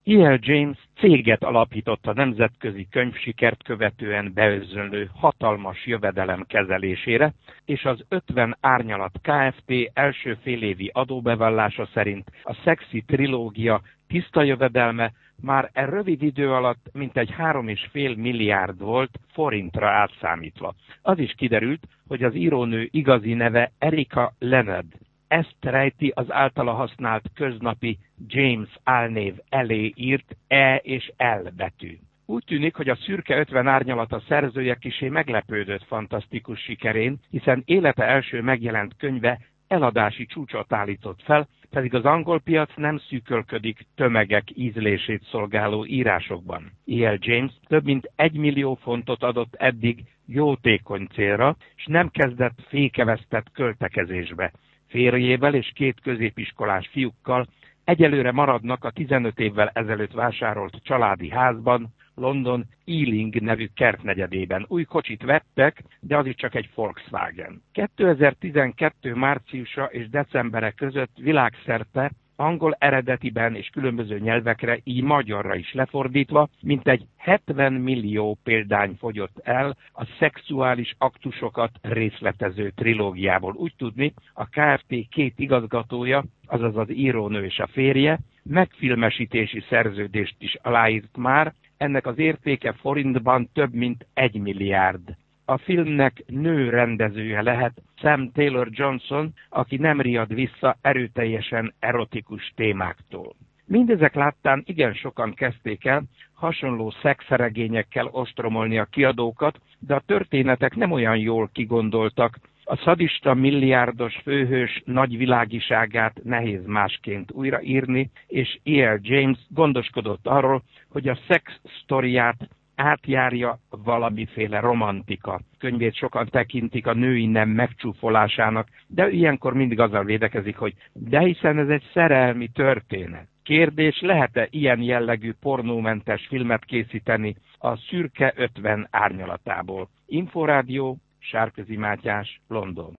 E.L. James céget alapított a nemzetközi könyvsikert követően beözönlő hatalmas jövedelem kezelésére, és az 50 Árnyalat Kft. Első félévi adóbevallása szerint a Szexi trilógia tiszta jövedelme már rövid idő alatt mintegy 3,5 milliárd volt forintra átszámítva. Az is kiderült, hogy az írónő igazi neve Erika Lennard. Ezt rejti az általa használt köznapi James álnév elé írt E és L betű. Úgy tűnik, hogy a Szürke 50 Árnyalata szerzője kissé meglepődött fantasztikus sikerén, hiszen élete első megjelent könyve eladási csúcsot állított fel, pedig az angol piac nem szűkölködik tömegek ízlését szolgáló írásokban. E.L. James több mint 1 millió fontot adott eddig jótékony célra, és nem kezdett fékevesztett költekezésbe. Férjével és 2 középiskolás fiúkkal egyelőre maradnak a 15 évvel ezelőtt vásárolt családi házban, London Ealing nevű kertnegyedében. Új kocsit vettek, de az is csak egy Volkswagen. 2012. márciusa és decembere között világszerte angol eredetiben és különböző nyelvekre, így magyarra is lefordítva, mintegy 70 millió példány fogyott el a szexuális aktusokat részletező trilógiából. Úgy tudni, a Kft. 2 igazgatója, azaz az írónő és a férje, megfilmesítési szerződést is aláírt már, ennek az értéke forintban több mint 1 milliárd. A filmnek nő rendezője lehet Sam Taylor Johnson, aki nem riad vissza erőteljesen erotikus témáktól. Mindezek láttán igen sokan kezdték el hasonló szexregényekkel ostromolni a kiadókat, de a történetek nem olyan jól kigondoltak. A szadista milliárdos főhős nagyvilágiságát nehéz másként újraírni, és E.L. James gondoskodott arról, hogy a szex sztoriát átjárja valamiféle romantika. Könyvét sokan tekintik a női nem megcsúfolásának, de ilyenkor mindig azzal védekezik, hogy de hiszen ez egy szerelmi történet. Kérdés, lehet-e ilyen jellegű pornómentes filmet készíteni a Szürke 50 Árnyalatából? Inforádió, Sárközi Mátyás, London.